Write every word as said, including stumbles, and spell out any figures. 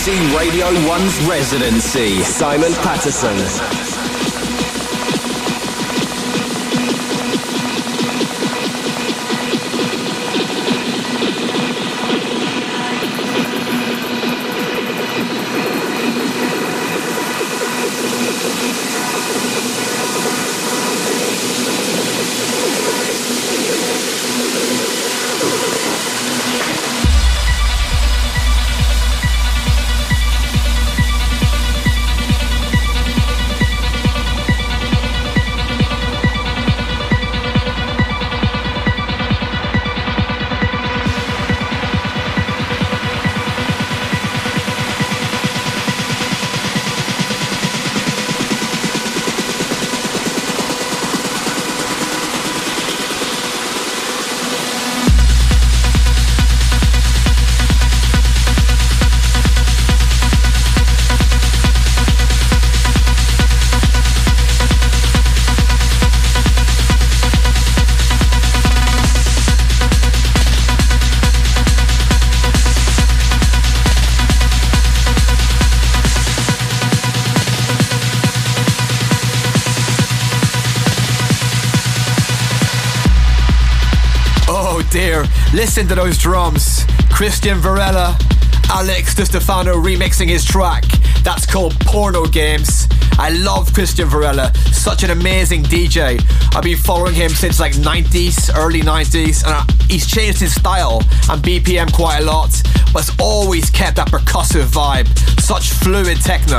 C Radio one's residency, Simon Patterson. Dear, listen to those drums. Christian Varela, Alex Di Stefano remixing his track. That's called Porno Games. I love Christian Varela, such an amazing D J. I've been following him since like nineties, early nineties, and I, he's changed his style and B P M quite a lot, but it's always kept that percussive vibe. Such fluid techno.